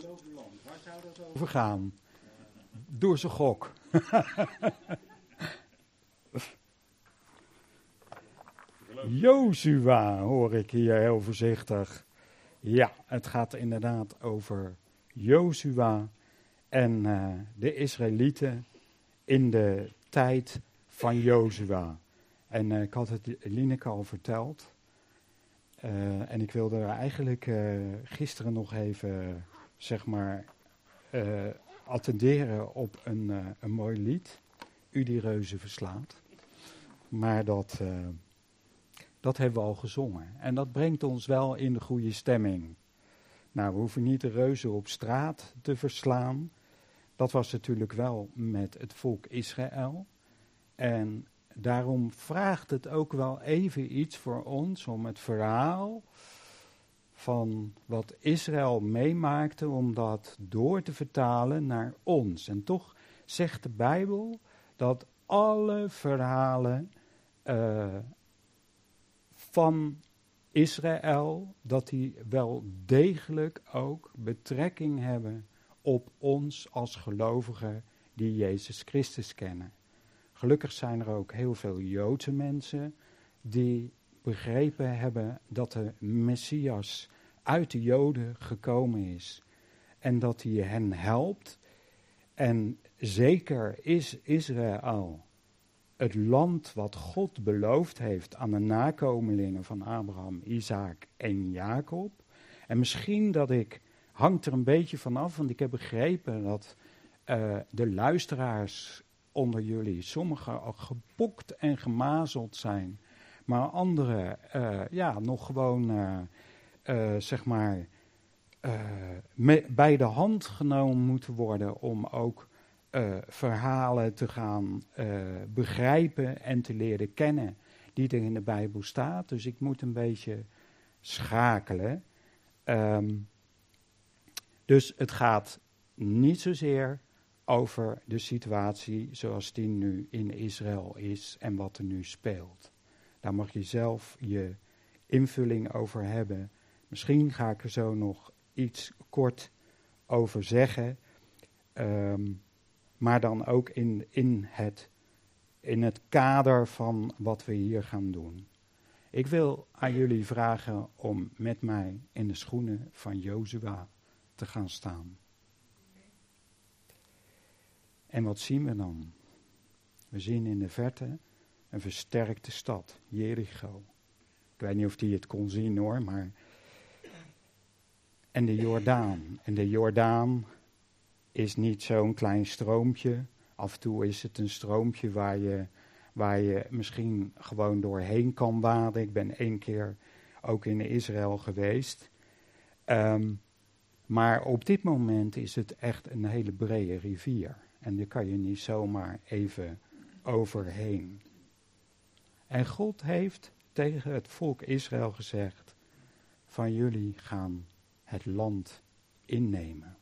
beloofde land. Waar zou dat over gaan? Door zijn gok. Jozua hoor ik hier heel voorzichtig. Ja, het gaat inderdaad over Jozua en de Israëlieten in de tijd van Jozua. En ik had het Lineke al verteld. En ik wilde er eigenlijk gisteren nog even, attenderen op een mooi lied. U die reuzen verslaat. Maar dat hebben we al gezongen. En dat brengt ons wel in de goede stemming. Nou, we hoeven niet de reuzen op straat te verslaan. Dat was natuurlijk wel met het volk Israël. En daarom vraagt het ook wel even iets voor ons om het verhaal van wat Israël meemaakte, om dat door te vertalen naar ons. En toch zegt de Bijbel dat alle verhalen van Israël, dat die wel degelijk ook betrekking hebben op ons als gelovigen die Jezus Christus kennen. Gelukkig zijn er ook heel veel Joodse mensen die begrepen hebben dat de Messias uit de Joden gekomen is. En dat hij hen helpt. En zeker is Israël het land wat God beloofd heeft aan de nakomelingen van Abraham, Isaac en Jacob. En misschien hangt er een beetje vanaf, want ik heb begrepen dat de luisteraars onder jullie, sommigen al gepokt en gemazeld zijn, maar anderen nog gewoon bij de hand genomen moeten worden om ook verhalen te gaan begrijpen en te leren kennen die er in de Bijbel staat. Dus ik moet een beetje schakelen. Dus het gaat niet zozeer over de situatie zoals die nu in Israël is en wat er nu speelt. Daar mag je zelf je invulling over hebben. Misschien ga ik er zo nog iets kort over zeggen. Maar dan ook in het kader van wat we hier gaan doen. Ik wil aan jullie vragen om met mij in de schoenen van Jozua te gaan staan. En wat zien we dan? We zien in de verte een versterkte stad, Jericho. Ik weet niet of die het kon zien hoor, maar... En de Jordaan. En de Jordaan is niet zo'n klein stroompje. Af en toe is het een stroompje waar je misschien gewoon doorheen kan waden. Ik ben 1 keer ook in Israël geweest. Maar op dit moment is het echt een hele brede rivier. En daar kan je niet zomaar even overheen. En God heeft tegen het volk Israël gezegd: van jullie gaan het land innemen.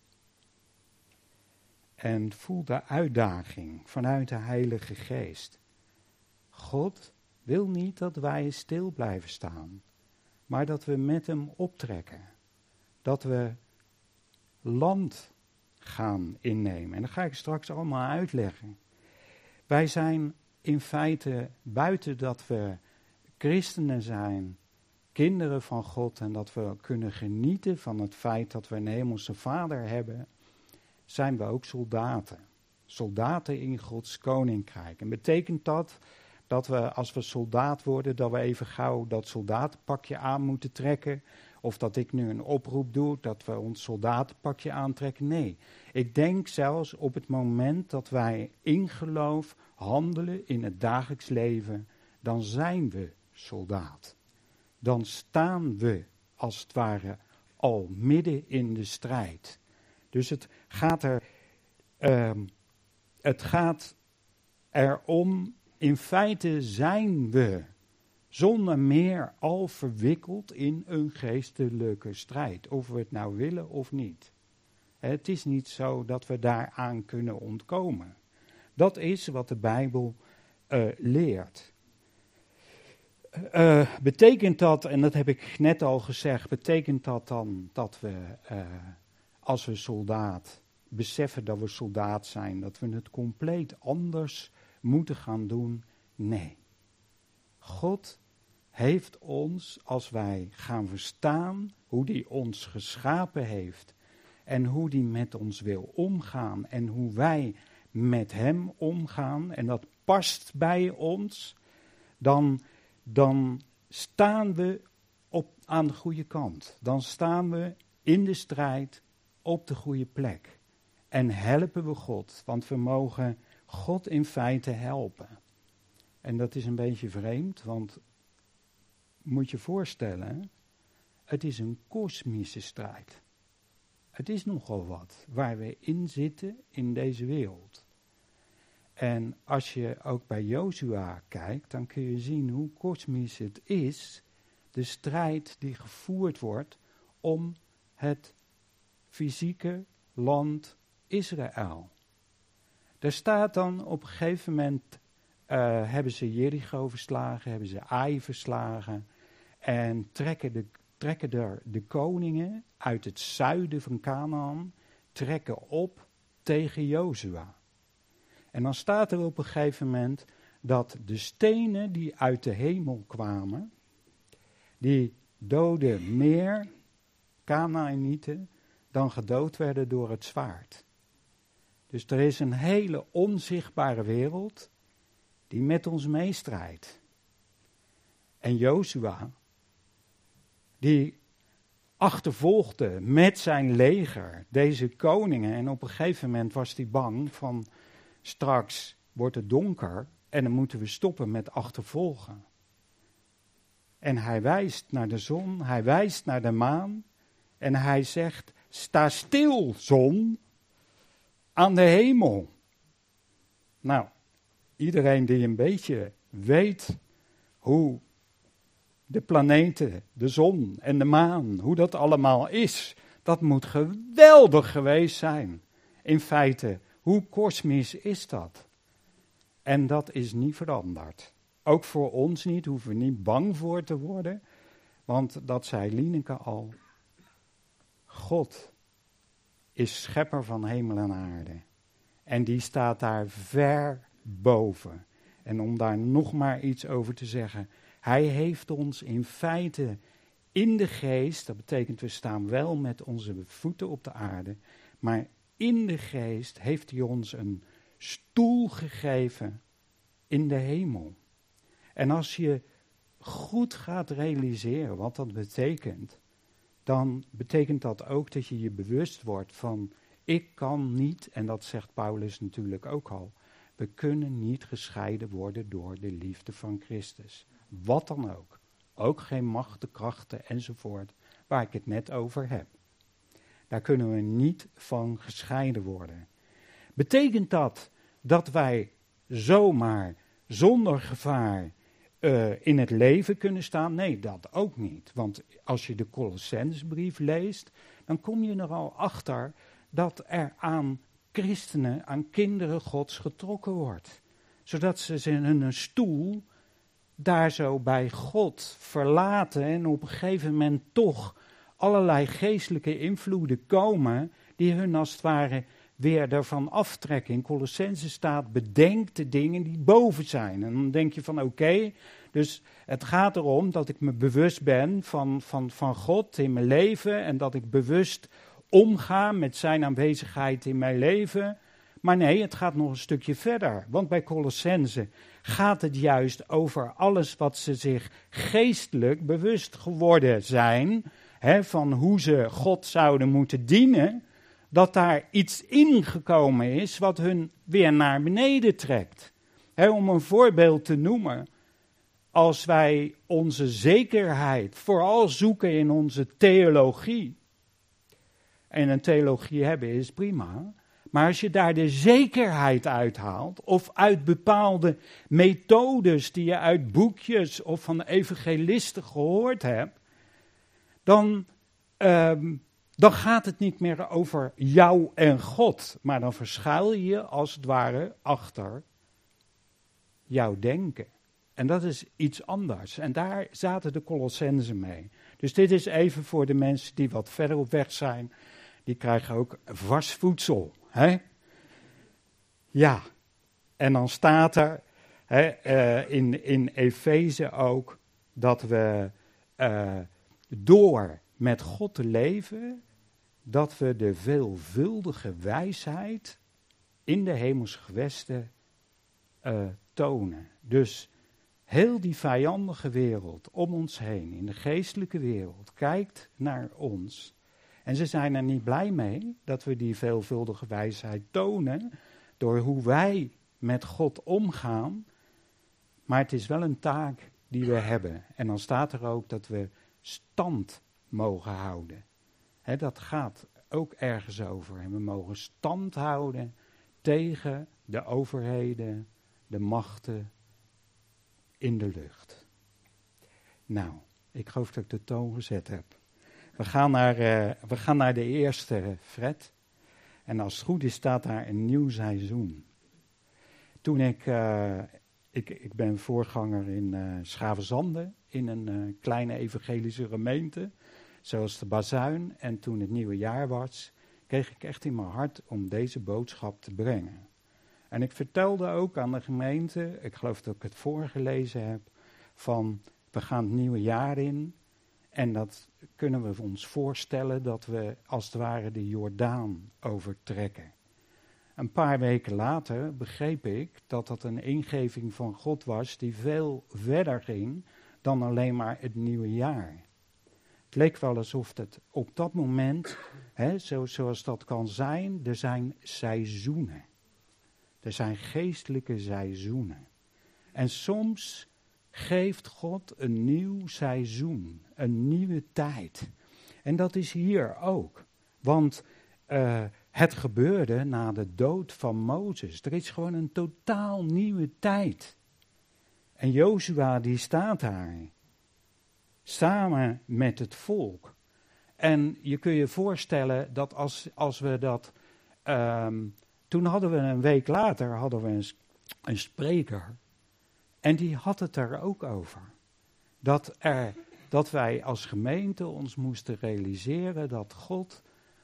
En voel de uitdaging vanuit de Heilige Geest. God wil niet dat wij stil blijven staan, maar dat we met hem optrekken. Dat we land gaan innemen. En dat ga ik straks allemaal uitleggen. Wij zijn in feite, buiten dat we christenen zijn, kinderen van God en dat we kunnen genieten van het feit dat we een hemelse Vader hebben, zijn we ook soldaten. Soldaten in Gods koninkrijk. En betekent dat we als we soldaat worden, dat we even gauw dat soldatenpakje aan moeten trekken? Of dat ik nu een oproep doe, dat we ons soldatenpakje aantrekken? Nee, ik denk zelfs op het moment dat wij in geloof handelen in het dagelijks leven, dan zijn we soldaat. Dan staan we als het ware al midden in de strijd. Dus het gaat erom, in feite zijn we zonder meer al verwikkeld in een geestelijke strijd. Of we het nou willen of niet. Het is niet zo dat we daaraan kunnen ontkomen. Dat is wat de Bijbel leert. Betekent dat, en dat heb ik net al gezegd, betekent dat dan dat we als we beseffen dat we soldaat zijn, dat we het compleet anders moeten gaan doen. Nee. God heeft ons, als wij gaan verstaan hoe hij ons geschapen heeft en hoe hij met ons wil omgaan en hoe wij met hem omgaan, en dat past bij ons, dan staan we aan de goede kant. Dan staan we in de strijd op de goede plek. En helpen we God, want we mogen God in feite helpen. En dat is een beetje vreemd, want moet je voorstellen, het is een kosmische strijd. Het is nogal wat waar we in zitten in deze wereld. En als je ook bij Jozua kijkt, dan kun je zien hoe kosmisch het is, de strijd die gevoerd wordt om het fysieke land Israël. Daar staat dan op een gegeven moment, hebben ze Jericho verslagen, hebben ze Ai verslagen en trekken de koningen uit het zuiden van Kanaan, trekken op tegen Jozua. En dan staat er op een gegeven moment dat de stenen die uit de hemel kwamen, die doden meer Kanaanieten dan gedood werden door het zwaard. Dus er is een hele onzichtbare wereld die met ons meestrijdt. En Jozua, die achtervolgde met zijn leger deze koningen. En op een gegeven moment was hij bang van, straks wordt het donker en dan moeten we stoppen met achtervolgen. En hij wijst naar de zon, hij wijst naar de maan en hij zegt, sta stil, zon, aan de hemel. Nou, iedereen die een beetje weet hoe de planeten, de zon en de maan, hoe dat allemaal is, dat moet geweldig geweest zijn. In feite, hoe kosmisch is dat? En dat is niet veranderd. Ook voor ons niet, hoeven we niet bang voor te worden, want dat zei Lieneke al. God is schepper van hemel en aarde. En die staat daar ver boven. En om daar nog maar iets over te zeggen, hij heeft ons in feite in de geest, dat betekent we staan wel met onze voeten op de aarde, maar in de geest heeft hij ons een stoel gegeven in de hemel. En als je goed gaat realiseren wat dat betekent, dan betekent dat ook dat je je bewust wordt van, ik kan niet, en dat zegt Paulus natuurlijk ook al, we kunnen niet gescheiden worden door de liefde van Christus. Wat dan ook. Ook geen machten, krachten enzovoort, waar ik het net over heb. Daar kunnen we niet van gescheiden worden. Betekent dat wij zomaar zonder gevaar in het leven kunnen staan? Nee, dat ook niet. Want als je de Colossensbrief leest, dan kom je er al achter dat er aan christenen, aan kinderen Gods getrokken wordt. Zodat ze hun stoel daar zo bij God verlaten en op een gegeven moment toch allerlei geestelijke invloeden komen die hun als het ware weer ervan aftrekken. In Colossenzen staat, bedenk de dingen die boven zijn. En dan denk je van oké, dus het gaat erom dat ik me bewust ben van God in mijn leven en dat ik bewust omga met zijn aanwezigheid in mijn leven. Maar nee, het gaat nog een stukje verder. Want bij Colossenzen gaat het juist over alles wat ze zich geestelijk bewust geworden zijn, van hoe ze God zouden moeten dienen, dat daar iets ingekomen is wat hun weer naar beneden trekt. Om een voorbeeld te noemen, als wij onze zekerheid vooral zoeken in onze theologie, en een theologie hebben is prima, maar als je daar de zekerheid uithaalt, of uit bepaalde methodes die je uit boekjes of van evangelisten gehoord hebt, dan gaat het niet meer over jou en God, maar dan verschuil je als het ware achter jouw denken. En dat is iets anders. En daar zaten de Colossenzen mee. Dus dit is even voor de mensen die wat verder op weg zijn. die krijgen ook vast voedsel. Hè? Ja, en dan staat er in Efeze ook dat we door met God te leven, dat we de veelvuldige wijsheid in de hemelse gewesten tonen. Dus heel die vijandige wereld om ons heen, in de geestelijke wereld, kijkt naar ons. En ze zijn er niet blij mee dat we die veelvuldige wijsheid tonen door hoe wij met God omgaan. Maar het is wel een taak die we hebben. En dan staat er ook dat we stand mogen houden. Dat gaat ook ergens over. En we mogen stand houden tegen de overheden, de machten in de lucht. Nou, ik geloof dat ik de toon gezet heb. We gaan naar de eerste, Fred. En als het goed is, staat daar een nieuw seizoen. Toen ik ben voorganger in Schavenzande, in een kleine evangelische gemeente, zoals de Bazuin. En toen het nieuwe jaar was, kreeg ik echt in mijn hart om deze boodschap te brengen. En ik vertelde ook aan de gemeente, ik geloof dat ik het voorgelezen heb, van we gaan het nieuwe jaar in. En dat kunnen we ons voorstellen dat we als het ware de Jordaan overtrekken. Een paar weken later begreep ik dat dat een ingeving van God was die veel verder ging dan alleen maar het nieuwe jaar. Het leek wel alsof het op dat moment, zoals dat kan zijn, er zijn seizoenen. Er zijn geestelijke seizoenen. En soms geeft God een nieuw seizoen, een nieuwe tijd. En dat is hier ook. Want het gebeurde na de dood van Mozes. Er is gewoon een totaal nieuwe tijd. En Jozua die staat daar. Samen met het volk. En je kunt je voorstellen dat als we dat... toen hadden we een week later een spreker. En die had het er ook over. Dat wij als gemeente ons moesten realiseren dat God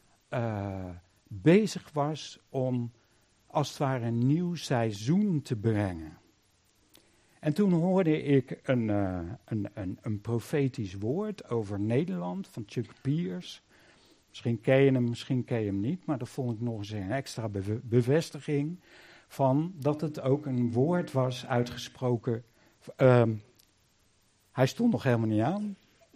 bezig was om als het ware een nieuw seizoen te brengen. En toen hoorde ik een profetisch woord over Nederland van Chuck Pierce. Misschien ken je hem, misschien ken je hem niet, maar dat vond ik nog eens een extra bevestiging van dat het ook een woord was uitgesproken. Hij stond nog helemaal niet aan.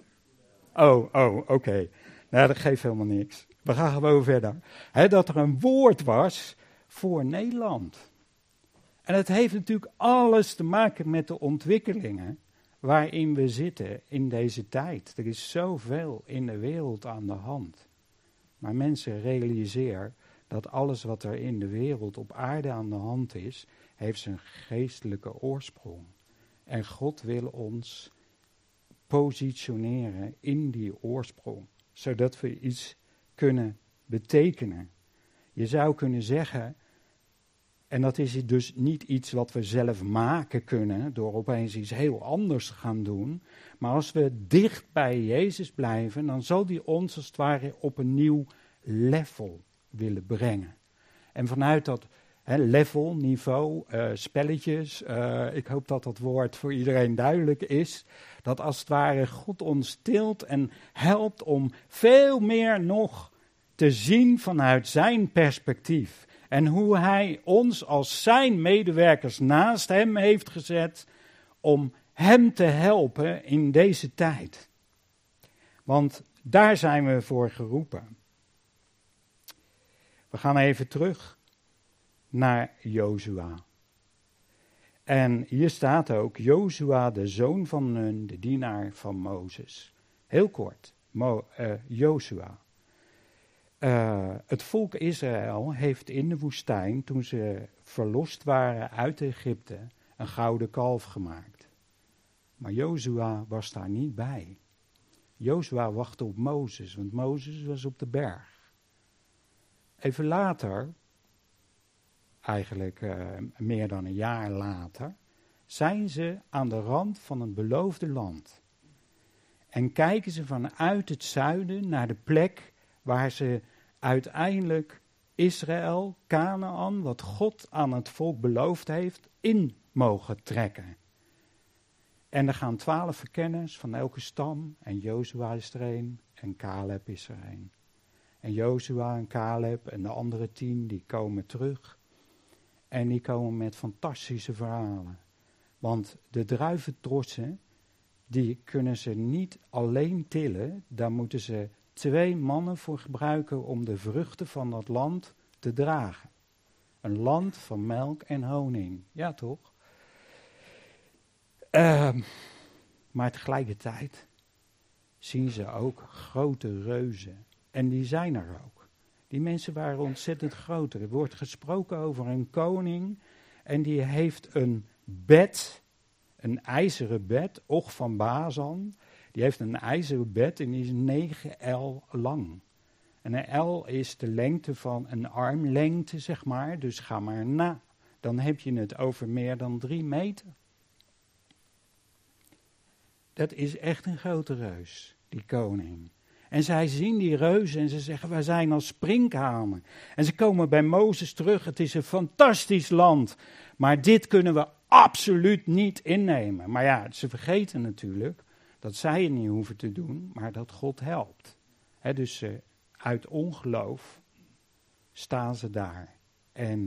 Oké. Nou, dat geeft helemaal niks. We gaan gewoon verder. Dat er een woord was voor Nederland. En het heeft natuurlijk alles te maken met de ontwikkelingen waarin we zitten in deze tijd. Er is zoveel in de wereld aan de hand. Maar mensen, realiseer dat alles wat er in de wereld op aarde aan de hand is, heeft zijn geestelijke oorsprong. En God wil ons positioneren in die oorsprong, zodat we iets kunnen betekenen. Je zou kunnen zeggen, en dat is dus niet iets wat we zelf maken kunnen, door opeens iets heel anders te gaan doen, maar als we dicht bij Jezus blijven, dan zal die ons als het ware op een nieuw level willen brengen. En vanuit dat level, niveau, spelletjes, ik hoop dat dat woord voor iedereen duidelijk is, dat als het ware God ons tilt en helpt om veel meer nog te zien vanuit zijn perspectief. En hoe hij ons als zijn medewerkers naast hem heeft gezet om hem te helpen in deze tijd. Want daar zijn we voor geroepen. We gaan even terug naar Jozua. En hier staat ook Jozua, de zoon van Nun, de dienaar van Mozes. Heel kort, Jozua. Het volk Israël heeft in de woestijn, toen ze verlost waren uit Egypte, een gouden kalf gemaakt. Maar Jozua was daar niet bij. Jozua wachtte op Mozes, want Mozes was op de berg. Even later, eigenlijk meer dan een jaar later, zijn ze aan de rand van het beloofde land. En kijken ze vanuit het zuiden naar de plek waar ze uiteindelijk Israël, Kanaan, wat God aan het volk beloofd heeft, in mogen trekken. En er gaan 12 verkenners van elke stam en Jozua is er een en Caleb is er een. En Jozua en Caleb en de andere 10 die komen terug en die komen met fantastische verhalen. Want de druiventrossen, die kunnen ze niet alleen tillen, daar moeten ze 2 mannen voor gebruiken om de vruchten van dat land te dragen. Een land van melk en honing, ja toch? Maar tegelijkertijd zien ze ook grote reuzen. En die zijn er ook. Die mensen waren ontzettend groot. Er wordt gesproken over een koning en die heeft een bed, een ijzeren bed, Och van Bazan. Die heeft een ijzeren bed en die is 9 el lang. En een el is de lengte van een armlengte, zeg maar. Dus ga maar na. Dan heb je het over meer dan 3 meter. Dat is echt een grote reus, die koning. En zij zien die reuzen en ze zeggen, wij zijn als sprinkhanen. En ze komen bij Mozes terug, het is een fantastisch land. Maar dit kunnen we absoluut niet innemen. Maar ja, ze vergeten natuurlijk dat zij het niet hoeven te doen, maar dat God helpt. Dus uit ongeloof staan ze daar. En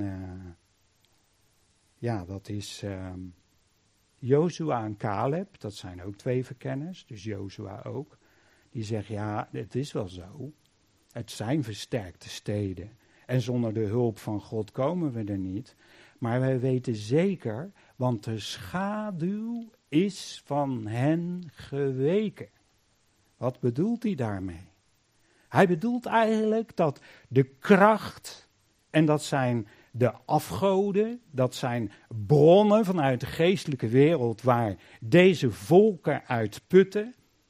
dat is Jozua en Caleb, dat zijn ook 2 verkenners, dus Jozua ook. Die zeggen, ja, het is wel zo. Het zijn versterkte steden. En zonder de hulp van God komen we er niet. Maar wij weten zeker, want de schaduw is van hen geweken. Wat bedoelt hij daarmee? Hij bedoelt eigenlijk dat de kracht, en dat zijn de afgoden, dat zijn bronnen vanuit de geestelijke wereld waar deze volken uit putten.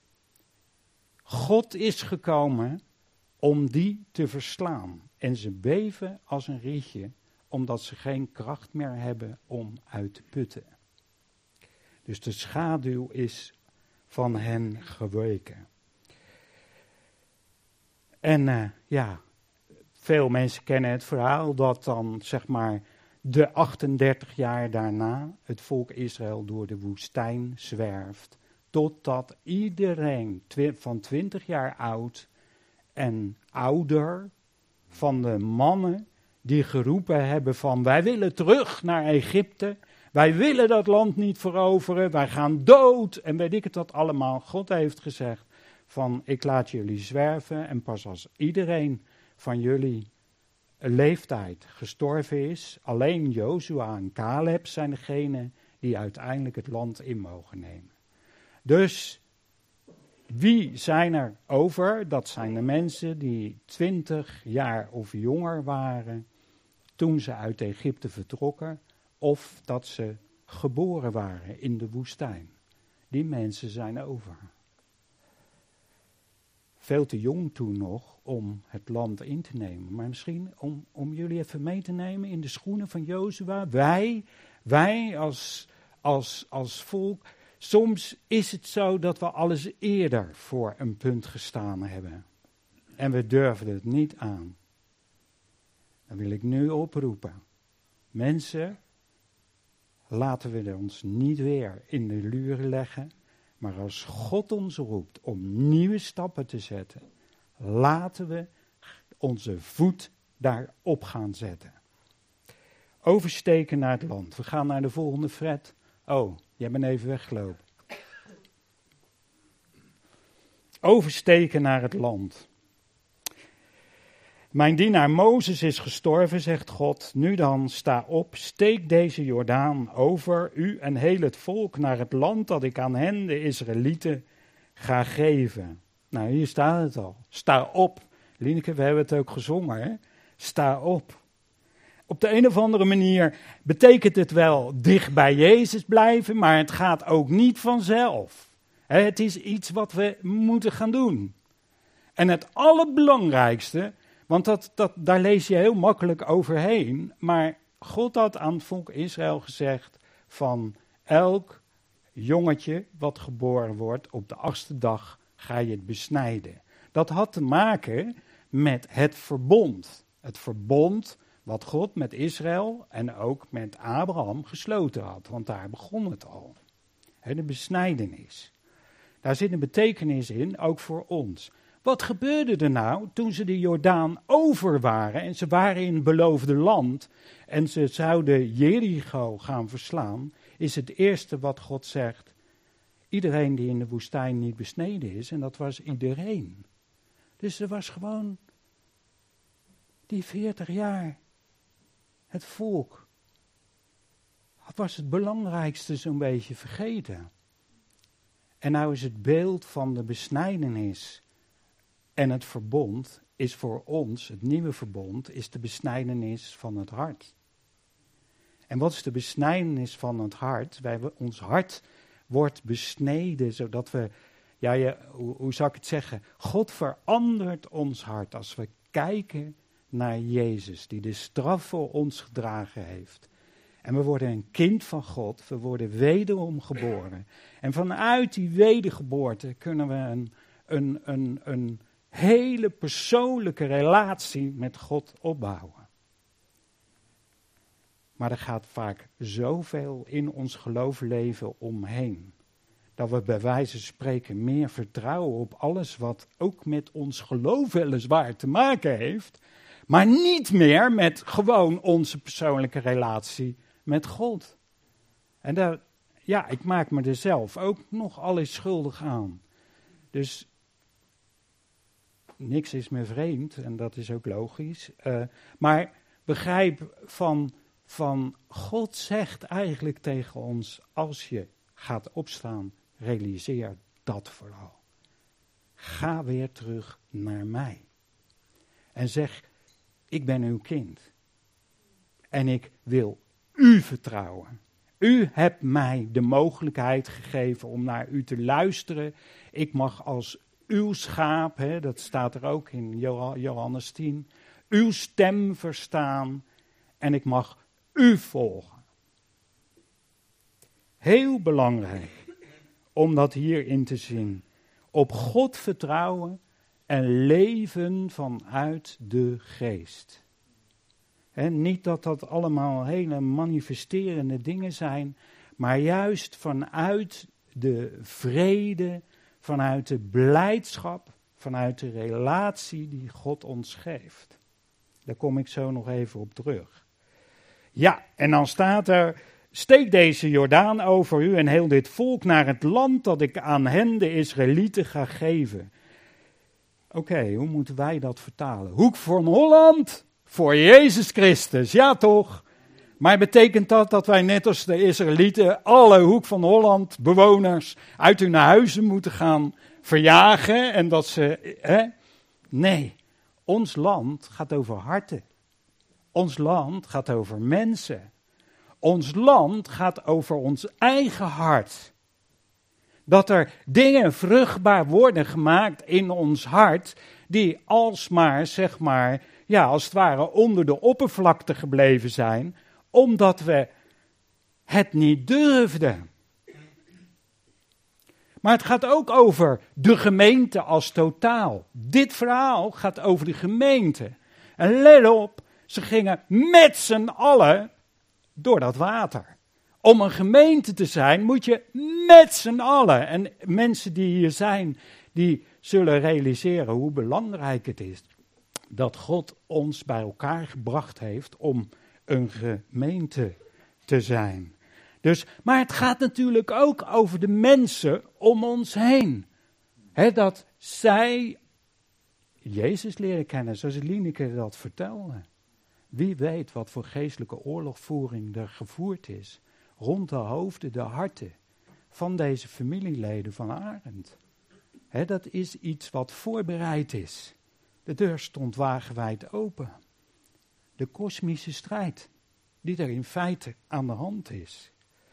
God is gekomen om die te verslaan. En ze beven als een rietje, omdat ze geen kracht meer hebben om uit te putten. Dus de schaduw is van hen geweken. En veel mensen kennen het verhaal dat dan, zeg maar, de 38 jaar daarna het volk Israël door de woestijn zwerft. Totdat iedereen van 20 jaar oud en ouder, van de mannen die geroepen hebben van wij willen terug naar Egypte, wij willen dat land niet veroveren, wij gaan dood en weet ik het wat allemaal. God heeft gezegd van ik laat jullie zwerven en pas als iedereen van jullie leeftijd gestorven is, alleen Jozua en Caleb zijn degenen die uiteindelijk het land in mogen nemen. Dus wie zijn er over? Dat zijn de mensen die 20 jaar of jonger waren toen ze uit Egypte vertrokken, of dat ze geboren waren in de woestijn. Die mensen zijn over. Veel te jong toen nog om het land in te nemen. Maar misschien om jullie even mee te nemen in de schoenen van Jozua. Wij als volk. Soms is het zo dat we alles eerder voor een punt gestaan hebben. En we durven het niet aan. Dan wil ik nu oproepen. Mensen, laten we ons niet weer in de luren leggen. Maar als God ons roept om nieuwe stappen te zetten, laten we onze voet daarop gaan zetten. Oversteken naar het land. We gaan naar de volgende Fred. Oh, jij bent even weggelopen. Oversteken naar het land. Mijn dienaar Mozes is gestorven, zegt God. Nu dan, sta op, steek deze Jordaan over, u en heel het volk, naar het land dat ik aan hen, de Israëlieten, ga geven. Nou, hier staat het al. Sta op. Lineke, we hebben het ook gezongen, hè? Sta op. Op de een of andere manier betekent het wel dicht bij Jezus blijven, maar het gaat ook niet vanzelf. Het is iets wat we moeten gaan doen. En het allerbelangrijkste, want daar lees je heel makkelijk overheen, maar God had aan het volk Israël gezegd van elk jongetje wat geboren wordt, op de 8e dag ga je het besnijden. Dat had te maken met het verbond. Het verbond wat God met Israël en ook met Abraham gesloten had. Want daar begon het al. De besnijdenis. Daar zit een betekenis in, ook voor ons. Wat gebeurde er nou toen ze de Jordaan over waren en ze waren in het beloofde land en ze zouden Jericho gaan verslaan, is het eerste wat God zegt, iedereen die in de woestijn niet besneden is, en dat was iedereen. Dus er was gewoon die 40 jaar het volk. Dat was het belangrijkste zo'n beetje vergeten. En nou is het beeld van de besnijdenis en het verbond is voor ons, het nieuwe verbond, is de besnijdenis van het hart. En wat is de besnijdenis van het hart? Ons hart wordt besneden, zodat we, hoe zou ik het zeggen? God verandert ons hart als we kijken naar Jezus, die de straf voor ons gedragen heeft. En we worden een kind van God, we worden wederom geboren. En vanuit die wedergeboorte kunnen we een hele persoonlijke relatie met God opbouwen. Maar er gaat vaak zoveel in ons geloofsleven omheen, dat we bij wijze van spreken meer vertrouwen op alles wat ook met ons geloof weliswaar te maken heeft, maar niet meer met gewoon onze persoonlijke relatie met God. En ik maak me er zelf ook nogal eens schuldig aan. Dus niks is me vreemd en dat is ook logisch. Maar begrijp van God zegt eigenlijk tegen ons, als je gaat opstaan, realiseer dat vooral. Ga weer terug naar mij. En zeg, ik ben uw kind. En ik wil u vertrouwen. U hebt mij de mogelijkheid gegeven om naar u te luisteren. Ik mag als uw schaap, dat staat er ook in Johannes 10, uw stem verstaan en ik mag u volgen. Heel belangrijk om dat hierin te zien. Op God vertrouwen en leven vanuit de geest. Niet dat dat allemaal hele manifesterende dingen zijn, maar juist vanuit de vrede, vanuit de blijdschap, vanuit de relatie die God ons geeft. Daar kom ik zo nog even op terug. Ja, en dan staat er, steek deze Jordaan over u en heel dit volk naar het land dat ik aan hen, de Israëlieten, ga geven. Oké, hoe moeten wij dat vertalen? Hoek van Holland voor Jezus Christus, ja toch? Maar betekent dat wij net als de Israëlieten alle Hoek van Holland bewoners uit hun huizen moeten gaan verjagen en dat ze... Nee, ons land gaat over harten. Ons land gaat over mensen. Ons land gaat over ons eigen hart. Dat er dingen vruchtbaar worden gemaakt in ons hart, die alsmaar, als het ware onder de oppervlakte gebleven zijn, omdat we het niet durfden. Maar het gaat ook over de gemeente als totaal. Dit verhaal gaat over de gemeente. En let op, ze gingen met z'n allen door dat water. Om een gemeente te zijn moet je met z'n allen. En mensen die hier zijn, die zullen realiseren hoe belangrijk het is dat God ons bij elkaar gebracht heeft om een gemeente te zijn. Maar het gaat natuurlijk ook over de mensen om ons heen. Dat zij Jezus leren kennen, zoals Lineke dat vertelde. Wie weet wat voor geestelijke oorlogvoering er gevoerd is rond de hoofden, de harten van deze familieleden van Arend. Dat is iets wat voorbereid is. De deur stond wagenwijd open. De kosmische strijd die er in feite aan de hand is.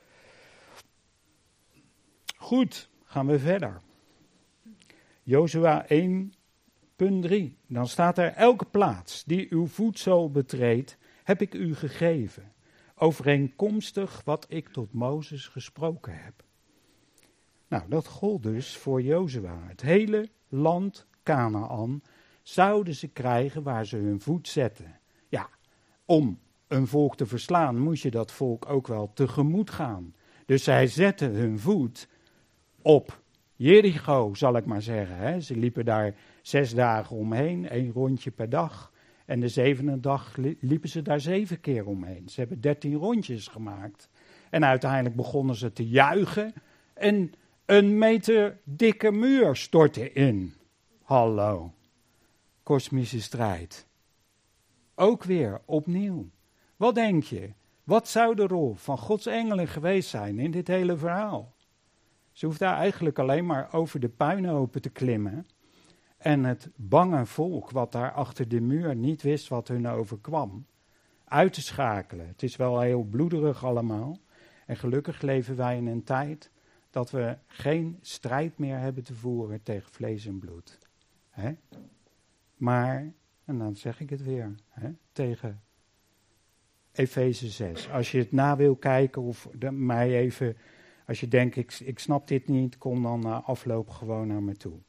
Goed, gaan we verder. Jozua 1:3. Dan staat er, elke plaats die uw voedsel betreedt, heb ik u gegeven. Overeenkomstig wat ik tot Mozes gesproken heb. Nou, dat gold dus voor Jozua. Het hele land Kanaan zouden ze krijgen waar ze hun voet zetten. Ja, om een volk te verslaan moest je dat volk ook wel tegemoet gaan. Dus zij zetten hun voet op Jericho, zal ik maar zeggen. Hè. Ze liepen daar 6 dagen omheen, 1 rondje per dag. En de 7e dag liepen ze daar 7 keer omheen. Ze hebben 13 rondjes gemaakt. En uiteindelijk begonnen ze te juichen. En een meter dikke muur stortte in. Hallo. Kosmische strijd. Ook weer opnieuw. Wat denk je? Wat zou de rol van Gods engelen geweest zijn in dit hele verhaal? Ze hoeft daar eigenlijk alleen maar over de puinhopen te klimmen. En het bange volk, wat daar achter de muur niet wist wat hun overkwam, uit te schakelen. Het is wel heel bloederig allemaal. En gelukkig leven wij in een tijd dat we geen strijd meer hebben te voeren tegen vlees en bloed. Hè? Maar, en dan zeg ik het weer, tegen Efeze 6. Als je het na wil kijken of mij even, als je denkt ik snap dit niet, kom dan na afloop gewoon naar me toe.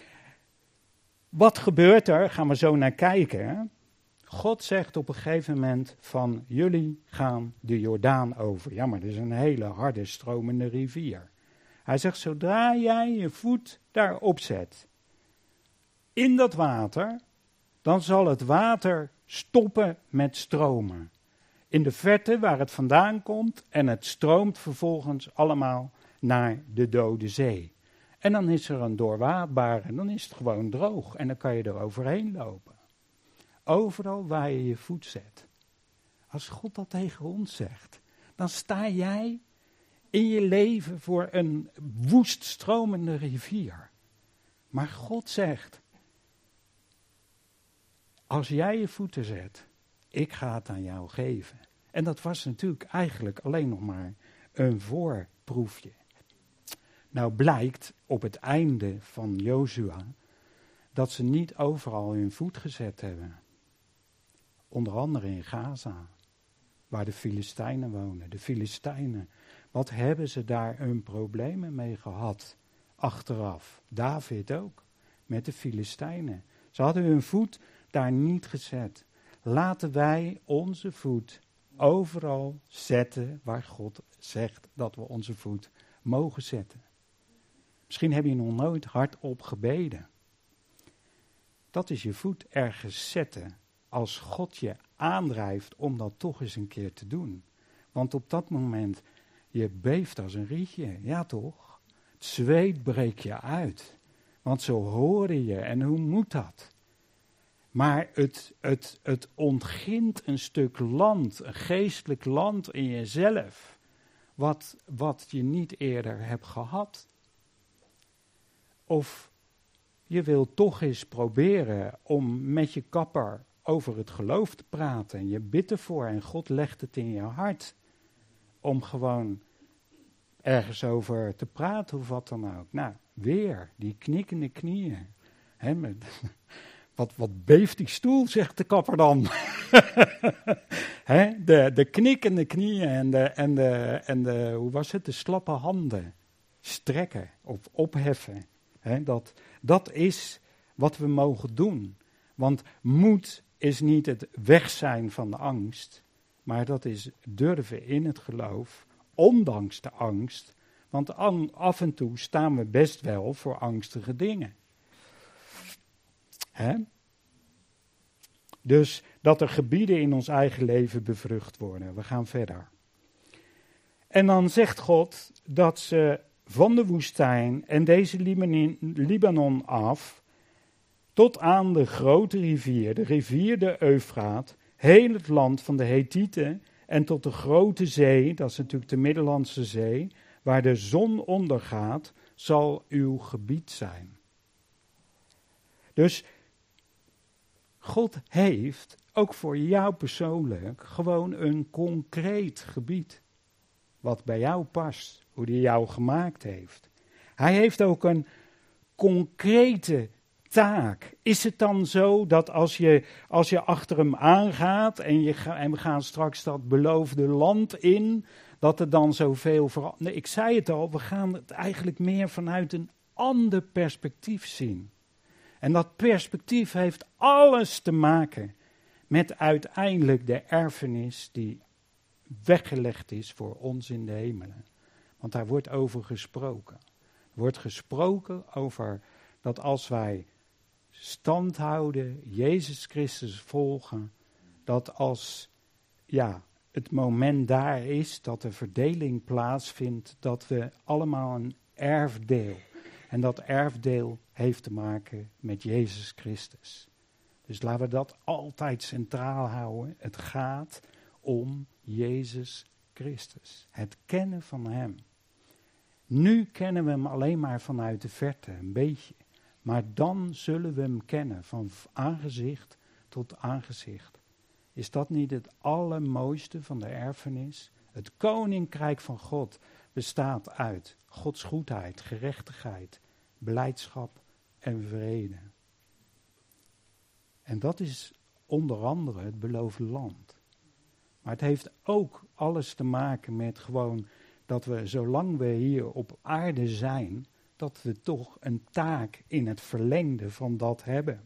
Wat gebeurt er? Gaan we zo naar kijken. Hè? God zegt op een gegeven moment van jullie gaan de Jordaan over. Ja, maar dat is een hele harde stromende rivier. Hij zegt zodra jij je voet daarop zet in dat water, dan zal het water stoppen met stromen. In de verte waar het vandaan komt en het stroomt vervolgens allemaal naar de Dode Zee. En dan is er een doorwaadbare, dan is het gewoon droog en dan kan je er overheen lopen. Overal waar je je voet zet. Als God dat tegen ons zegt, dan sta jij in je leven voor een woest stromende rivier. Maar God zegt, als jij je voeten zet, ik ga het aan jou geven. En dat was natuurlijk eigenlijk alleen nog maar een voorproefje. Nou blijkt op het einde van Jozua dat ze niet overal hun voet gezet hebben. Onder andere in Gaza, waar de Filistijnen wonen. De Filistijnen, wat hebben ze daar hun problemen mee gehad achteraf? David ook, met de Filistijnen. Ze hadden hun voet daar niet gezet. Laten wij onze voet overal zetten waar God zegt dat we onze voet mogen zetten. Misschien heb je nog nooit hardop gebeden. Dat is je voet ergens zetten als God je aandrijft om dat toch eens een keer te doen. Want op dat moment, je beeft als een rietje, ja toch? Het zweet breekt je uit. Want zo hoorde je en hoe moet dat? Maar het ontgint een stuk land, een geestelijk land in jezelf, wat je niet eerder hebt gehad. Of je wil toch eens proberen om met je kapper over het geloof te praten. En je bidt ervoor en God legt het in je hart. Om gewoon ergens over te praten of wat dan ook. Nou, weer die knikkende knieën. Hè, wat beeft die stoel, zegt de kapper dan. Hè, de knikkende knieën en de hoe was het, de slappe handen. Strekken of opheffen. Hè, dat is wat we mogen doen. Want moed is niet het weg zijn van de angst, maar dat is durven in het geloof, ondanks de angst. Want af en toe staan we best wel voor angstige dingen. Hè? Dus dat er gebieden in ons eigen leven bevrucht worden. We gaan verder. En dan zegt God dat ze van de woestijn en deze Libanon af, tot aan de grote rivier, de rivier de Eufraat, heel het land van de Hethieten en tot de grote zee, dat is natuurlijk de Middellandse Zee, waar de zon ondergaat, zal uw gebied zijn. Dus God heeft ook voor jou persoonlijk gewoon een concreet gebied, wat bij jou past, hoe hij jou gemaakt heeft. Hij heeft ook een concrete taak. Is het dan zo dat als je achter hem aangaat en we gaan straks dat beloofde land in, dat er dan zoveel verandert? Nee, ik zei het al, we gaan het eigenlijk meer vanuit een ander perspectief zien. En dat perspectief heeft alles te maken met uiteindelijk de erfenis die weggelegd is voor ons in de hemelen. Want daar wordt over gesproken. Er wordt gesproken over dat als wij stand houden, Jezus Christus volgen, dat als het moment daar is dat de verdeling plaatsvindt, dat we allemaal een erfdeel. En dat erfdeel heeft te maken met Jezus Christus. Dus laten we dat altijd centraal houden. Het gaat om Jezus Christus. Het kennen van Hem. Nu kennen we Hem alleen maar vanuit de verte, een beetje. Maar dan zullen we Hem kennen, van aangezicht tot aangezicht. Is dat niet het allermooiste van de erfenis? Het koninkrijk van God bestaat uit Gods goedheid, gerechtigheid, blijdschap en vrede. En dat is onder andere het beloofde land. Maar het heeft ook alles te maken met gewoon dat we, zolang we hier op aarde zijn, dat we toch een taak in het verlengde van dat hebben.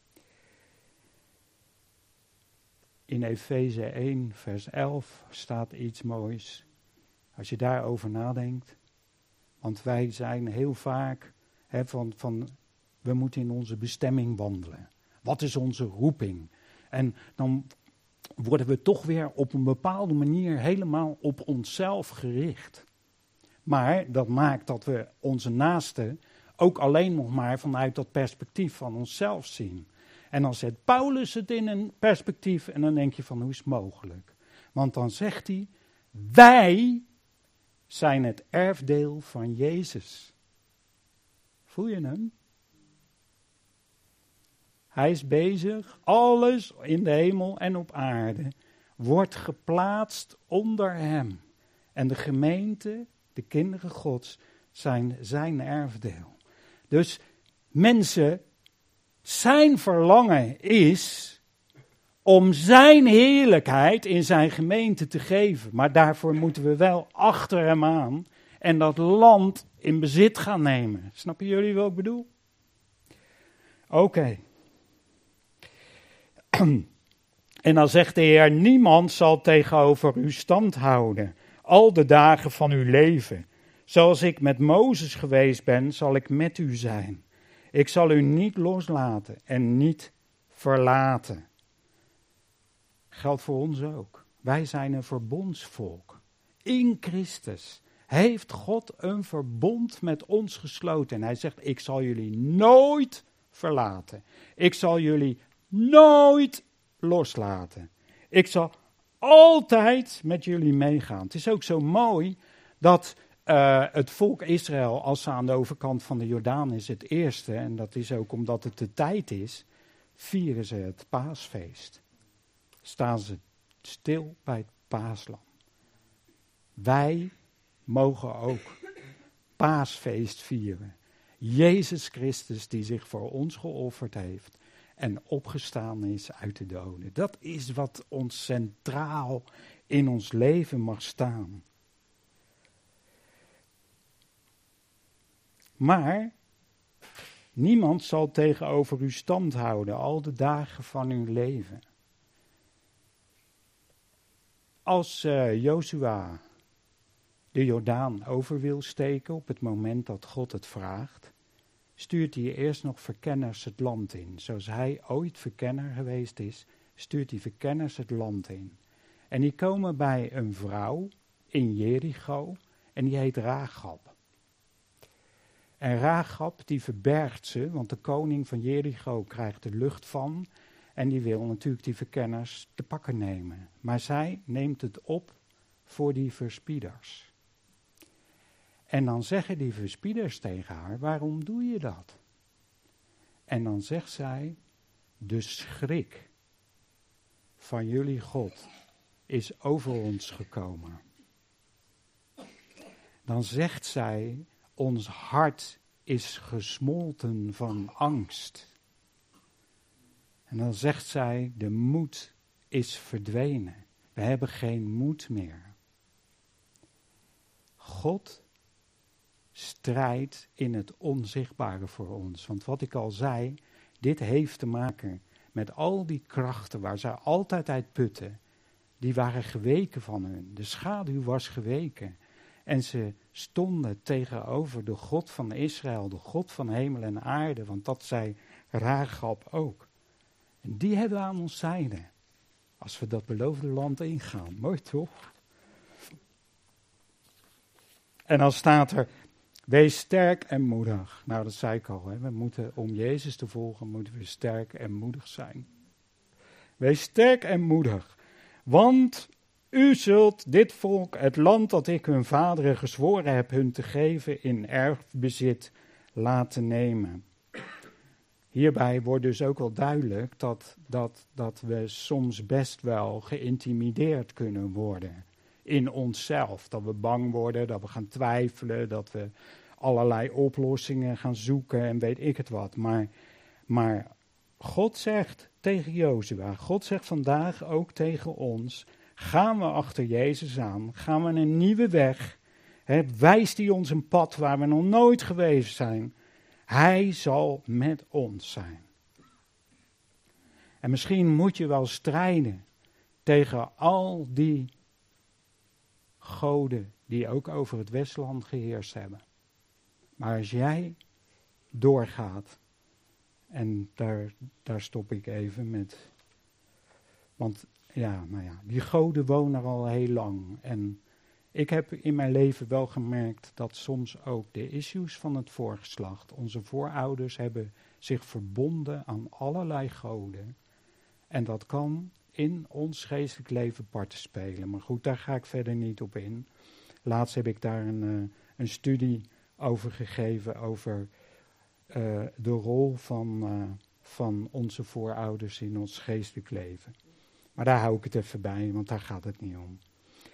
In Efeze 1 vers 11 staat iets moois. Als je daarover nadenkt. Want wij zijn heel vaak van we moeten in onze bestemming wandelen. Wat is onze roeping? En dan worden we toch weer op een bepaalde manier helemaal op onszelf gericht. Maar dat maakt dat we onze naasten ook alleen nog maar vanuit dat perspectief van onszelf zien. En dan zet Paulus het in een perspectief en dan denk je van hoe is het mogelijk? Want dan zegt hij, wij zijn het erfdeel van Jezus. Voel je hem? Hij is bezig, alles in de hemel en op aarde wordt geplaatst onder hem. En de gemeente, de kinderen Gods, zijn zijn erfdeel. Dus mensen, zijn verlangen is om zijn heerlijkheid in zijn gemeente te geven. Maar daarvoor moeten we wel achter hem aan en dat land in bezit gaan nemen. Snappen jullie wat ik bedoel? Oké. En dan zegt de Heer, niemand zal tegenover u stand houden, al de dagen van uw leven. Zoals ik met Mozes geweest ben, zal ik met u zijn. Ik zal u niet loslaten en niet verlaten. Geldt voor ons ook. Wij zijn een verbondsvolk. In Christus heeft God een verbond met ons gesloten. En hij zegt, ik zal jullie nooit verlaten. Ik zal jullie nooit loslaten. Ik zal altijd met jullie meegaan. Het is ook zo mooi dat het volk Israël, als ze aan de overkant van de Jordaan is, het eerste, en dat is ook omdat het de tijd is, vieren ze het paasfeest. Staan ze stil bij het paaslam. Wij mogen ook paasfeest vieren. Jezus Christus die zich voor ons geofferd heeft en opgestaan is uit de doden. Dat is wat ons centraal in ons leven mag staan. Maar niemand zal tegenover u stand houden al de dagen van uw leven. Als Jozua de Jordaan over wil steken op het moment dat God het vraagt, stuurt hij eerst nog verkenners het land in. Zoals hij ooit verkenner geweest is, stuurt hij verkenners het land in. En die komen bij een vrouw in Jericho en die heet Rahab. En Rahab die verbergt ze, want de koning van Jericho krijgt er lucht van. En die wil natuurlijk die verkenners te pakken nemen. Maar zij neemt het op voor die verspieders. En dan zeggen die verspieders tegen haar, waarom doe je dat? En dan zegt zij, de schrik van jullie God is over ons gekomen. Dan zegt zij, ons hart is gesmolten van angst. En dan zegt zij, de moed is verdwenen. We hebben geen moed meer. God strijdt in het onzichtbare voor ons. Want wat ik al zei, Dit heeft te maken met al die krachten waar zij altijd uit putten. Die waren geweken van hun. De schaduw was geweken. En ze stonden tegenover de God van Israël, de God van hemel en aarde. Want dat zei Rahab ook. En die hebben we aan ons zijde. Als we dat beloofde land ingaan. Mooi toch? En dan staat er, wees sterk en moedig. Nou, dat zei ik al. Hè. We moeten, om Jezus te volgen, moeten we sterk en moedig zijn. Wees sterk en moedig. Want u zult dit volk, het land dat ik hun vaderen gezworen heb hun te geven, in erfbezit laten nemen. Hierbij wordt dus ook wel duidelijk dat we soms best wel geïntimideerd kunnen worden in onszelf. Dat we bang worden, dat we gaan twijfelen, dat we allerlei oplossingen gaan zoeken en weet ik het wat. Maar God zegt tegen Jozua, God zegt vandaag ook tegen ons, gaan we achter Jezus aan, gaan we een nieuwe weg, wijst hij ons een pad waar we nog nooit geweest zijn. Hij zal met ons zijn. En misschien moet je wel strijden tegen al die goden die ook over het Westland geheerst hebben. Maar als jij doorgaat, en daar stop ik even met, want die goden wonen er al heel lang. En ik heb in mijn leven wel gemerkt dat soms ook de issues van het voorgeslacht, onze voorouders hebben zich verbonden aan allerlei goden. En dat kan in ons geestelijk leven parten spelen. Maar goed, daar ga ik verder niet op in. Laatst heb ik daar een studie over gegeven, over de rol van onze voorouders in ons geestelijk leven. Maar daar hou ik het even bij, want daar gaat het niet om.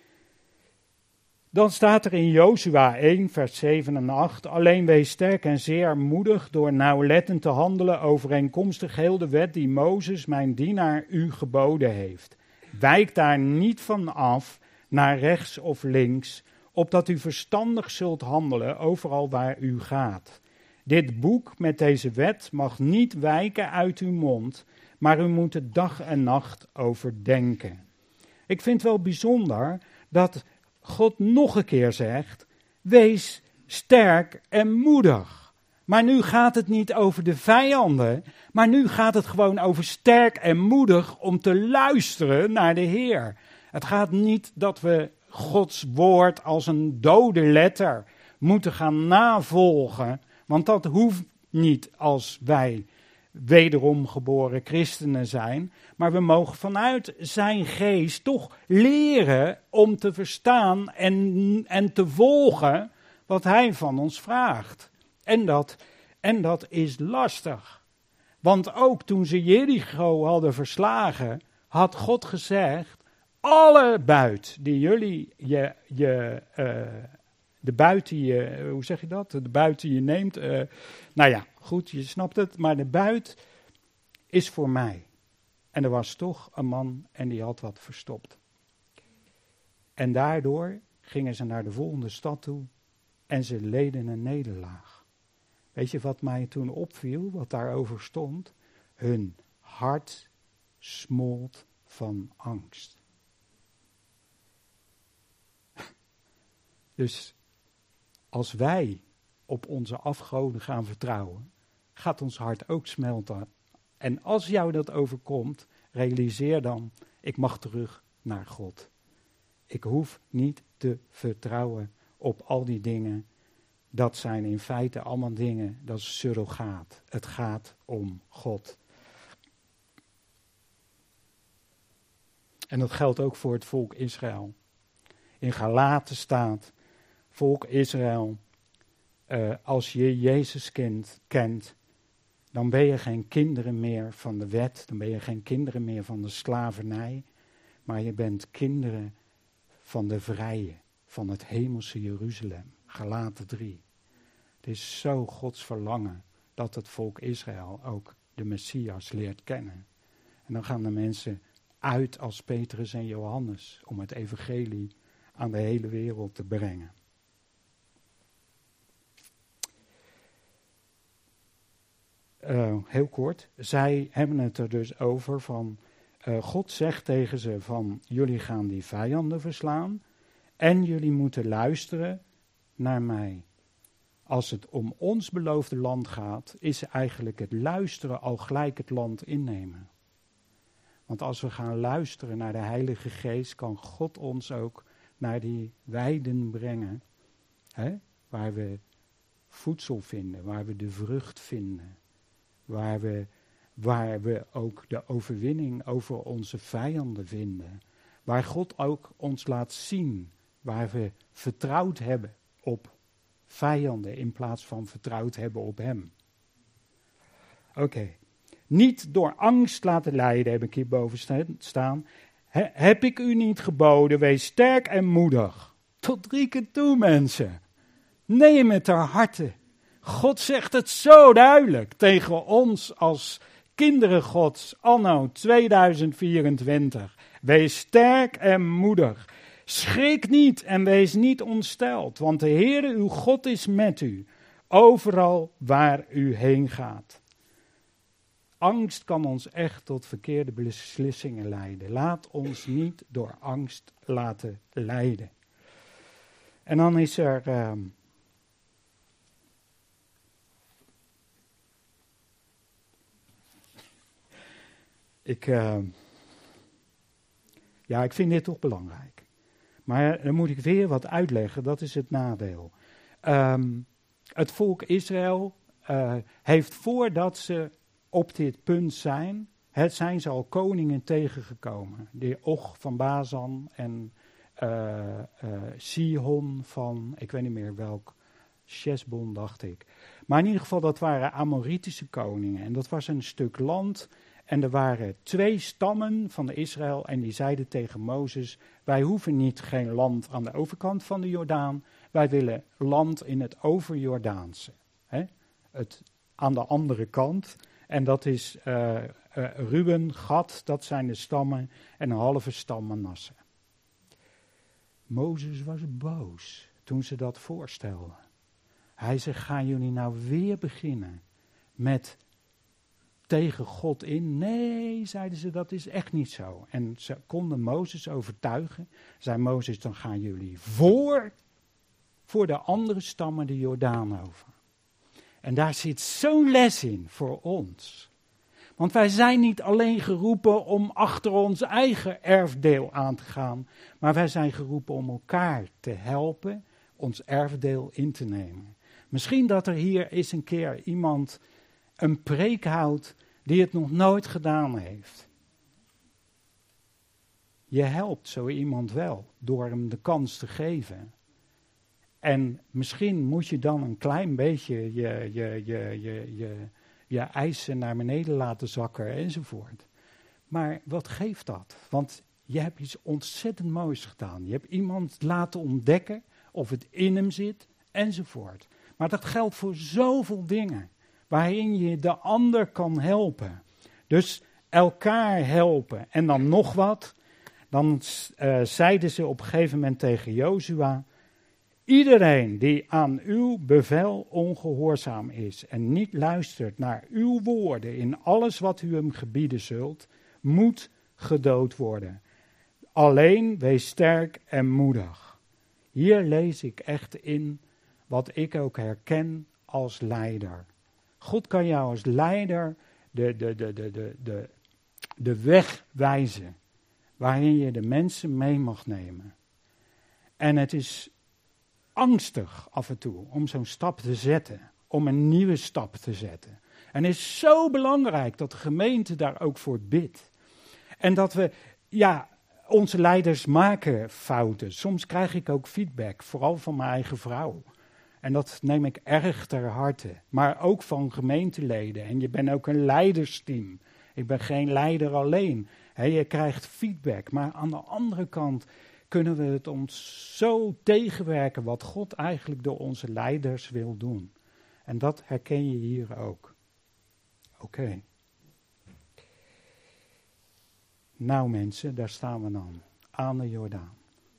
Dan staat er in Jozua 1, vers 7 en 8, alleen wees sterk en zeer moedig door nauwlettend te handelen overeenkomstig heel de wet die Mozes, mijn dienaar, u geboden heeft. Wijk daar niet van af, naar rechts of links, opdat u verstandig zult handelen overal waar u gaat. Dit boek met deze wet mag niet wijken uit uw mond, maar u moet er dag en nacht over denken. Ik vind het wel bijzonder dat God nog een keer zegt, wees sterk en moedig. Maar nu gaat het niet over de vijanden, maar nu gaat het gewoon over sterk en moedig om te luisteren naar de Heer. Het gaat niet dat we Gods woord als een dode letter moeten gaan navolgen, want dat hoeft niet als wij wederom geboren christenen zijn, maar we mogen vanuit zijn geest toch leren om te verstaan en te volgen wat hij van ons vraagt. En dat is lastig. Want ook toen ze Jericho hadden verslagen, had God gezegd, alle buit die jullie de buit die je, hoe zeg je dat? De buit die je neemt. Goed, je snapt het. Maar de buit is voor mij. En er was toch een man en die had wat verstopt. En daardoor gingen ze naar de volgende stad toe en ze leden een nederlaag. Weet je wat mij toen opviel, wat daarover stond? Hun hart smolt van angst. Dus als wij op onze afgoden gaan vertrouwen, gaat ons hart ook smelten. En als jou dat overkomt, realiseer dan, ik mag terug naar God. Ik hoef niet te vertrouwen op al die dingen. Dat zijn in feite allemaal dingen, dat is surrogaat. Het gaat om God. En dat geldt ook voor het volk Israël. In Galaten staat, volk Israël, als je Jezus kent, dan ben je geen kinderen meer van de wet, dan ben je geen kinderen meer van de slavernij, maar je bent kinderen van de vrije, van het hemelse Jeruzalem. Galaten 3. Het is zo Gods verlangen dat het volk Israël ook de Messias leert kennen. En dan gaan de mensen uit als Petrus en Johannes om het evangelie aan de hele wereld te brengen. 'n. 1 Petrus 1:9. heel kort, zij hebben het er dus over van, God zegt tegen ze van, jullie gaan die vijanden verslaan en jullie moeten luisteren naar mij. Als het om ons beloofde land gaat, is eigenlijk het luisteren al gelijk het land innemen. Want als we gaan luisteren naar de Heilige Geest, kan God ons ook naar die weiden brengen. Hè? Waar we voedsel vinden, waar we de vrucht vinden. Waar we ook de overwinning over onze vijanden vinden. Waar God ook ons laat zien, waar we vertrouwd hebben op vijanden in plaats van vertrouwd hebben op hem. Oké. Niet door angst laten leiden, heb ik hierboven staan. Heb ik u niet geboden, wees sterk en moedig. Tot 3 keer toe, mensen. Neem het ter harte. God zegt het zo duidelijk tegen ons als kinderen Gods, anno 2024. Wees sterk en moedig. Schrik niet en wees niet ontsteld, want de Heere uw God is met u, overal waar u heen gaat. Angst kan ons echt tot verkeerde beslissingen leiden. Laat ons niet door angst laten leiden. En dan is er... ik vind dit toch belangrijk. Maar dan moet ik weer wat uitleggen, dat is het nadeel. Het volk Israël heeft voordat ze op dit punt zijn ze al koningen tegengekomen. De Og van Bazan en Sihon van, ik weet niet meer welk, Hesbon dacht ik. Maar in ieder geval, dat waren Amoritische koningen. En dat was een stuk land. En er waren 2 stammen van de Israël en die zeiden tegen Mozes, wij hoeven geen land aan de overkant van de Jordaan, wij willen land in het overjordaanse. Het aan de andere kant. En dat is Ruben, Gad, dat zijn de stammen en een halve stam Manasse. Mozes was boos toen ze dat voorstelden. Hij zegt, gaan jullie nou weer beginnen met tegen God in? Nee, zeiden ze, dat is echt niet zo. En ze konden Mozes overtuigen. Zei Mozes, dan gaan jullie voor de andere stammen de Jordaan over. En daar zit zo'n les in voor ons. Want wij zijn niet alleen geroepen om achter ons eigen erfdeel aan te gaan, maar wij zijn geroepen om elkaar te helpen ons erfdeel in te nemen. Misschien dat er hier eens een keer iemand een preek houdt die het nog nooit gedaan heeft. Je helpt zo iemand wel door hem de kans te geven. En misschien moet je dan een klein beetje je eisen naar beneden laten zakken enzovoort. Maar wat geeft dat? Want je hebt iets ontzettend moois gedaan. Je hebt iemand laten ontdekken of het in hem zit enzovoort. Maar dat geldt voor zoveel dingen waarin je de ander kan helpen. Dus elkaar helpen. En dan nog wat. Dan zeiden ze op een gegeven moment tegen Jozua: iedereen die aan uw bevel ongehoorzaam is en niet luistert naar uw woorden in alles wat u hem gebieden zult, moet gedood worden. Alleen wees sterk en moedig. Hier lees ik echt in wat ik ook herken als leider. God kan jou als leider de weg wijzen waarin je de mensen mee mag nemen. En het is angstig af en toe om zo'n stap te zetten, om een nieuwe stap te zetten. En het is zo belangrijk dat de gemeente daar ook voor bidt. En dat we, onze leiders maken fouten. Soms krijg ik ook feedback, vooral van mijn eigen vrouw. En dat neem ik erg ter harte. Maar ook van gemeenteleden. En je bent ook een leidersteam. Ik ben geen leider alleen. Je krijgt feedback. Maar aan de andere kant kunnen we het ons zo tegenwerken wat God eigenlijk door onze leiders wil doen. En dat herken je hier ook. Oké. Nou mensen, daar staan we dan. Aan de Jordaan.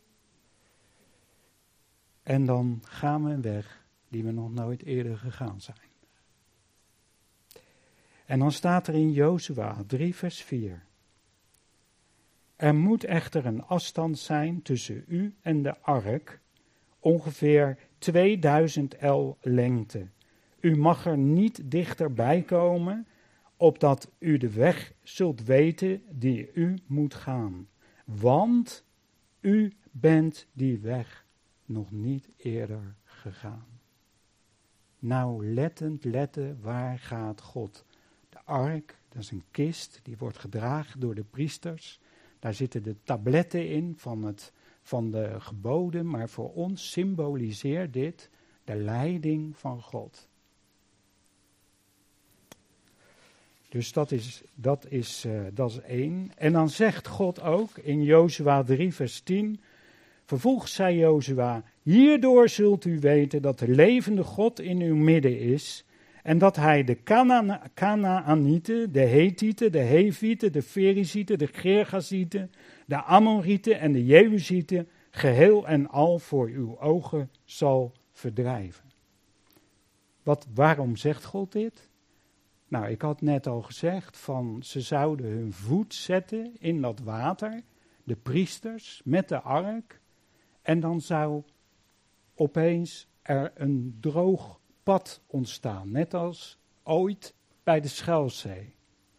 En dan gaan we een weg die we nog nooit eerder gegaan zijn. En dan staat er in Jozua 3 vers 4. Er moet echter een afstand zijn tussen u en de ark, ongeveer 2000 el lengte. U mag er niet dichterbij komen, opdat u de weg zult weten die u moet gaan. Want u bent die weg nog niet eerder gegaan. Nou, letten, waar gaat God? De ark, dat is een kist, die wordt gedragen door de priesters. Daar zitten de tabletten in van de geboden, maar voor ons symboliseert dit de leiding van God. Dus dat is 1. En dan zegt God ook in Jozua 3 vers 10... Vervolgens zei Jozua, hierdoor zult u weten dat de levende God in uw midden is en dat hij de Kanaanieten, de Hethieten, de Hevieten, de Ferizieten, de Gergazieten, de Amorieten en de Jebusieten geheel en al voor uw ogen zal verdrijven. Waarom zegt God dit? Nou, ik had net al gezegd ze zouden hun voet zetten in dat water, de priesters met de ark. En dan zou opeens er een droog pad ontstaan, net als ooit bij de Schelzee.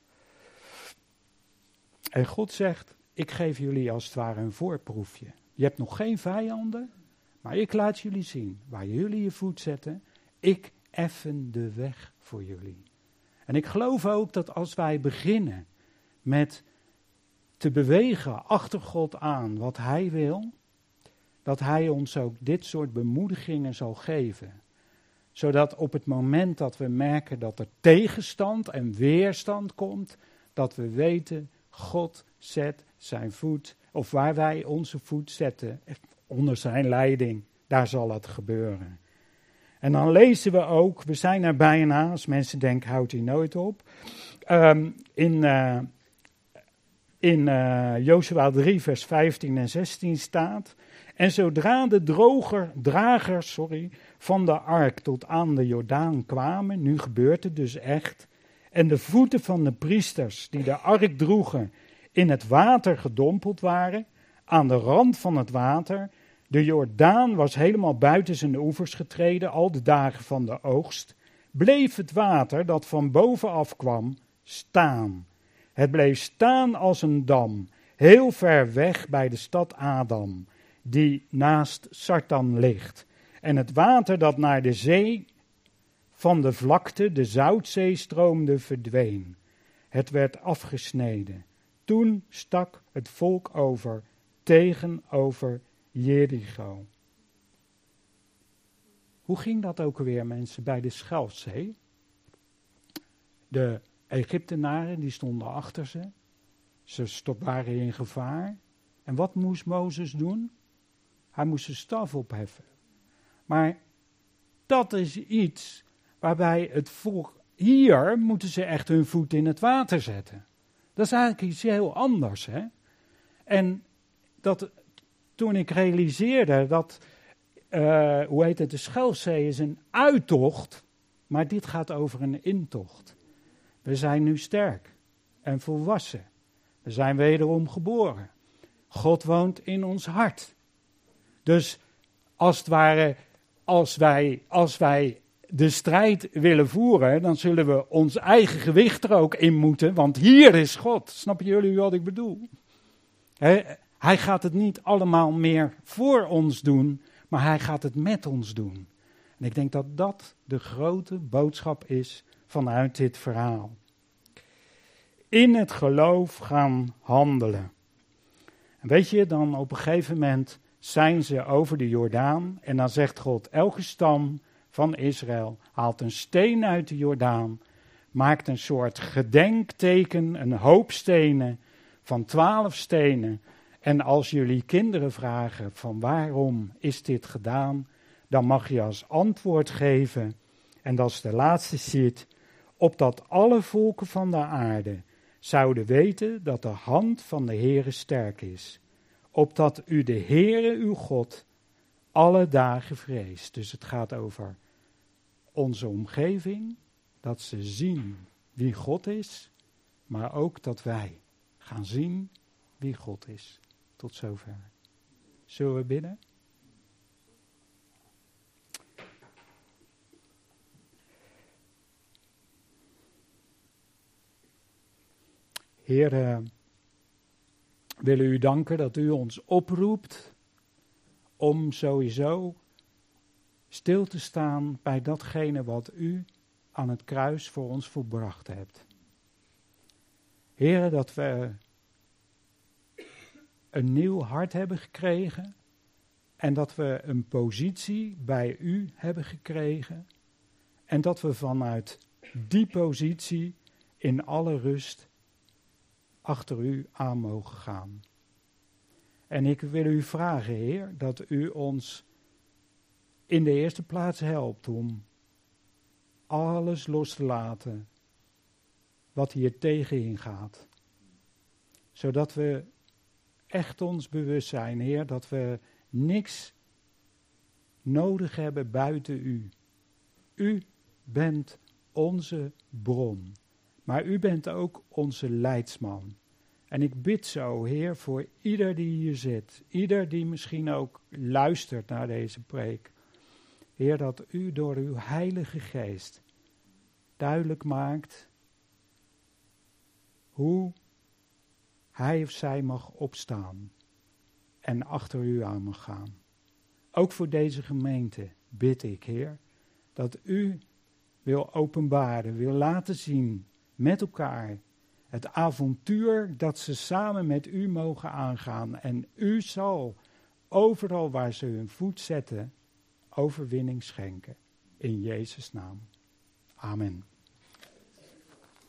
En God zegt, ik geef jullie als het ware een voorproefje. Je hebt nog geen vijanden, maar ik laat jullie zien waar jullie je voet zetten. Ik effen de weg voor jullie. En ik geloof ook dat als wij beginnen met te bewegen achter God aan wat Hij wil, dat Hij ons ook dit soort bemoedigingen zal geven. Zodat op het moment dat we merken dat er tegenstand en weerstand komt, dat we weten, God zet zijn voet, of waar wij onze voet zetten, onder zijn leiding, daar zal het gebeuren. En dan lezen we ook, we zijn er bijna, als mensen denken, houdt hij nooit op, in Jozua 3 vers 15 en 16 staat, en zodra de dragers van de ark tot aan de Jordaan kwamen, nu gebeurt het dus echt, en de voeten van de priesters die de ark droegen in het water gedompeld waren, aan de rand van het water, de Jordaan was helemaal buiten zijn oevers getreden, al de dagen van de oogst, bleef het water dat van bovenaf kwam staan. Het bleef staan als een dam, heel ver weg bij de stad Adam, die naast Sartan ligt. En het water dat naar de zee van de vlakte, de Zoutzee, stroomde, verdween. Het werd afgesneden. Toen stak het volk over, tegenover Jericho. Hoe ging dat ook weer, mensen, bij de Schelzee? De Egyptenaren, die stonden achter ze. Ze waren in gevaar. En wat moest Mozes doen? Hij moest zijn staf opheffen. Maar dat is iets waarbij het volk, hier moeten ze echt hun voet in het water zetten. Dat is eigenlijk iets heel anders, hè. En toen ik realiseerde dat, de Schelzee is een uittocht, maar dit gaat over een intocht. We zijn nu sterk en volwassen. We zijn wederom geboren. God woont in ons hart. Dus als het ware, als wij de strijd willen voeren, dan zullen we ons eigen gewicht er ook in moeten, want hier is God. Snappen jullie wat ik bedoel? Hij gaat het niet allemaal meer voor ons doen, maar hij gaat het met ons doen. En ik denk dat dat de grote boodschap is vanuit dit verhaal. In het geloof gaan handelen. En weet je, dan op een gegeven moment zijn ze over de Jordaan en dan zegt God, elke stam van Israël haalt een steen uit de Jordaan, maakt een soort gedenkteken, een hoop stenen van 12 stenen. En als jullie kinderen vragen van waarom is dit gedaan, dan mag je als antwoord geven, en dat is de laatste sheet, opdat alle volken van de aarde zouden weten dat de hand van de Heere sterk is, opdat u de Heere uw God alle dagen vreest. Dus het gaat over onze omgeving, dat ze zien wie God is, maar ook dat wij gaan zien wie God is. Tot zover. Zullen we bidden? Heer, we willen u danken dat u ons oproept om sowieso stil te staan bij datgene wat u aan het kruis voor ons volbracht hebt. Heer, dat we een nieuw hart hebben gekregen en dat we een positie bij u hebben gekregen en dat we vanuit die positie in alle rust achter u aan mogen gaan. En ik wil u vragen, Heer, dat u ons in de eerste plaats helpt om alles los te laten wat hier tegenin gaat. Zodat we echt ons bewust zijn, Heer, dat we niks nodig hebben buiten u. U bent onze bron, maar u bent ook onze leidsman. En ik bid zo, Heer, voor ieder die hier zit, ieder die misschien ook luistert naar deze preek. Heer, dat u door uw Heilige Geest duidelijk maakt hoe hij of zij mag opstaan en achter u aan mag gaan. Ook voor deze gemeente bid ik, Heer, dat u wil openbaren, wil laten zien met elkaar het avontuur dat ze samen met u mogen aangaan. En u zal overal waar ze hun voet zetten overwinning schenken. In Jezus' naam. Amen.